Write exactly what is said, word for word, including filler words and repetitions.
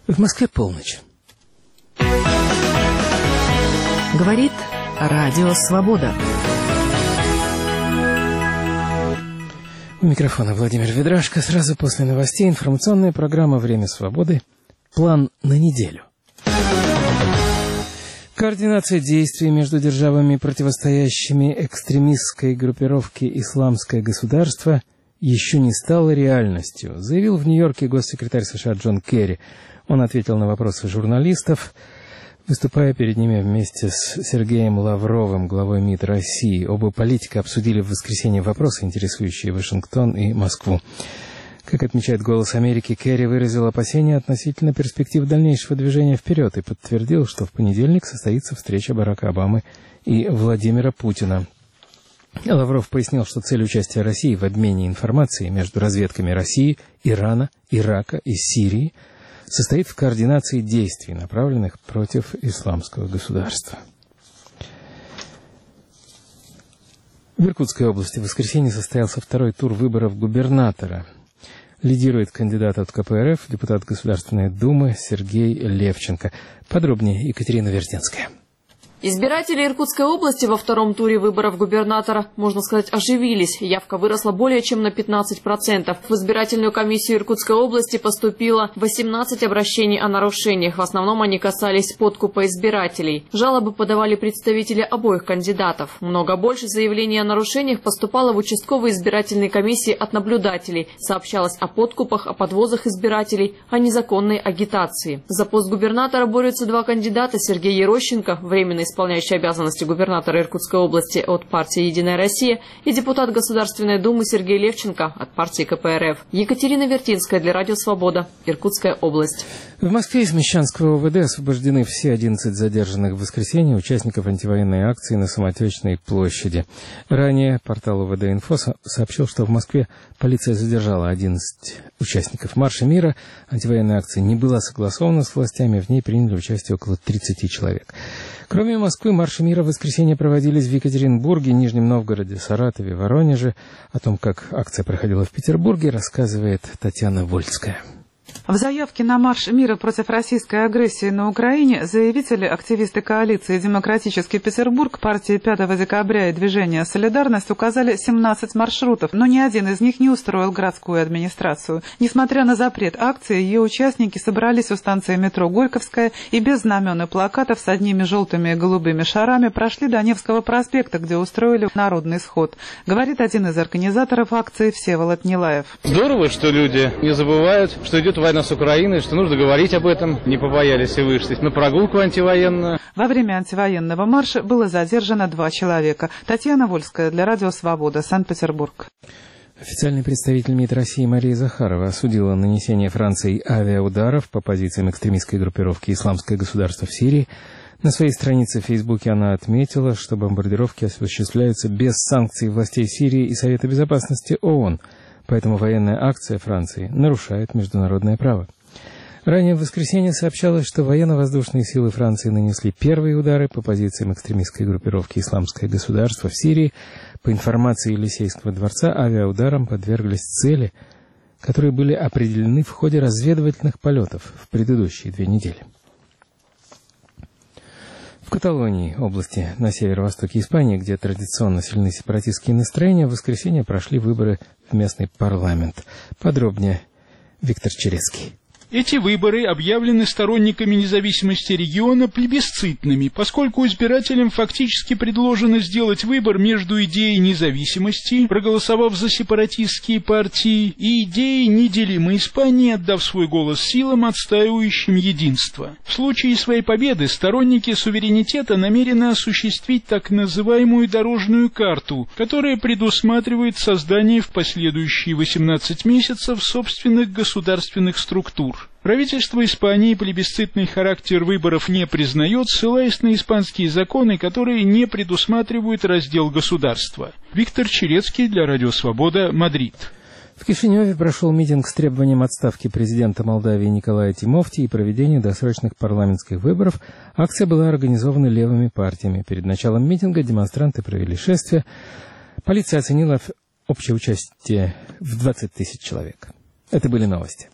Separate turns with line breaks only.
В Москве полночь.
Говорит Радио Свобода.
У микрофона Владимир Ведрашко. Сразу после новостей информационная программа «Время свободы». План на неделю. Координация действий между державами, противостоящими экстремистской группировке «Исламское государство», еще не стала реальностью, заявил в Нью-Йорке госсекретарь США Джон Керри. Он ответил на вопросы журналистов, выступая перед ними вместе с Сергеем Лавровым, главой МИД России. Оба политика обсудили в воскресенье вопросы, интересующие Вашингтон и Москву. Как отмечает «Голос Америки», Керри выразил опасения относительно перспектив дальнейшего движения вперед и подтвердил, что в понедельник состоится встреча Барака Обамы и Владимира Путина. Лавров пояснил, что цель участия России в обмене информацией между разведками России, Ирана, Ирака и Сирии состоит в координации действий, направленных против исламского государства. В Иркутской области в воскресенье состоялся второй тур выборов губернатора. Лидирует кандидат от ка пэ эр эф, депутат Государственной Думы Сергей Левченко. Подробнее Екатерина Вертинская.
Избиратели Иркутской области во втором туре выборов губернатора, можно сказать, оживились. Явка выросла более чем на пятнадцать процентов. В избирательную комиссию Иркутской области поступило восемнадцать обращений о нарушениях. В основном они касались подкупа избирателей. Жалобы подавали представители обоих кандидатов. Много больше заявлений о нарушениях поступало в участковые избирательные комиссии от наблюдателей. Сообщалось о подкупах, о подвозах избирателей, о незаконной агитации. За пост губернатора борются два кандидата: Сергей Ерощенко, временный исполняющий обязанности губернатора Иркутской области от партии «Единая Россия», и депутат Государственной Думы Сергей Левченко от партии ка пэ эр эф. Екатерина Вертинская для Радио Свобода, Иркутская область.
В Москве из Мещанского о вэ дэ освобождены все одиннадцать задержанных в воскресенье участников антивоенной акции на Самотечной площади. Ранее портал о вэ дэ Инфо сообщил, что в Москве полиция задержала одиннадцать участников марша мира. Антивоенная акция не была согласована с властями, в ней приняли участие около тридцати человек. Кроме Москвы, марши мира в воскресенье проводились в Екатеринбурге, Нижнем Новгороде, Саратове, Воронеже. О том, как акция проходила в Петербурге, рассказывает Татьяна Вольская.
В заявке на марш мира против российской агрессии на Украине заявители, активисты коалиции «Демократический Петербург», партии пятого декабря и движения «Солидарность» указали семнадцать маршрутов, но ни один из них не устроил городскую администрацию. Несмотря на запрет акции, ее участники собрались у станции метро Горьковская и без знамен и плакатов с одними желтыми и голубыми шарами прошли до Невского проспекта, где устроили народный сход. Говорит один из организаторов акции Всеволод Нилаев.
Здорово, что люди не забывают, что идет война с Украиной, что нужно говорить об этом, не побоялись и вышли на прогулку антивоенную.
Во время антивоенного марша было задержано два человека. Татьяна Вольская для Радио Свобода, Санкт-Петербург.
Официальный представитель МИД России Мария Захарова осудила нанесение Францией авиаударов по позициям экстремистской группировки «Исламское государство» в Сирии. На своей странице в Фейсбуке она отметила, что бомбардировки осуществляются без санкций властей Сирии и Совета Безопасности ООН. Поэтому военная акция Франции нарушает международное право. Ранее в воскресенье сообщалось, что военно-воздушные силы Франции нанесли первые удары по позициям экстремистской группировки «Исламское государство» в Сирии. По информации Елисейского дворца, авиаударам подверглись цели, которые были определены в ходе разведывательных полетов в предыдущие две недели. В Каталонии, области на северо-востоке Испании, где традиционно сильны сепаратистские настроения, в воскресенье прошли выборы в местный парламент. Подробнее Виктор Черецкий.
Эти выборы объявлены сторонниками независимости региона плебисцитными, поскольку избирателям фактически предложено сделать выбор между идеей независимости, проголосовав за сепаратистские партии, и идеей неделимой Испании, отдав свой голос силам, отстаивающим единство. В случае своей победы сторонники суверенитета намерены осуществить так называемую дорожную карту, которая предусматривает создание в последующие восемнадцать месяцев собственных государственных структур. Правительство Испании плебисцитный характер выборов не признает, ссылаясь на испанские законы, которые не предусматривают раздел государства. Виктор Черецкий для Радио Свобода, Мадрид.
В Кишиневе прошел митинг с требованием отставки президента Молдавии Николая Тимофти и проведения досрочных парламентских выборов. Акция была организована левыми партиями. Перед началом митинга демонстранты провели шествие. Полиция оценила общее участие в двадцать тысяч человек. Это были новости.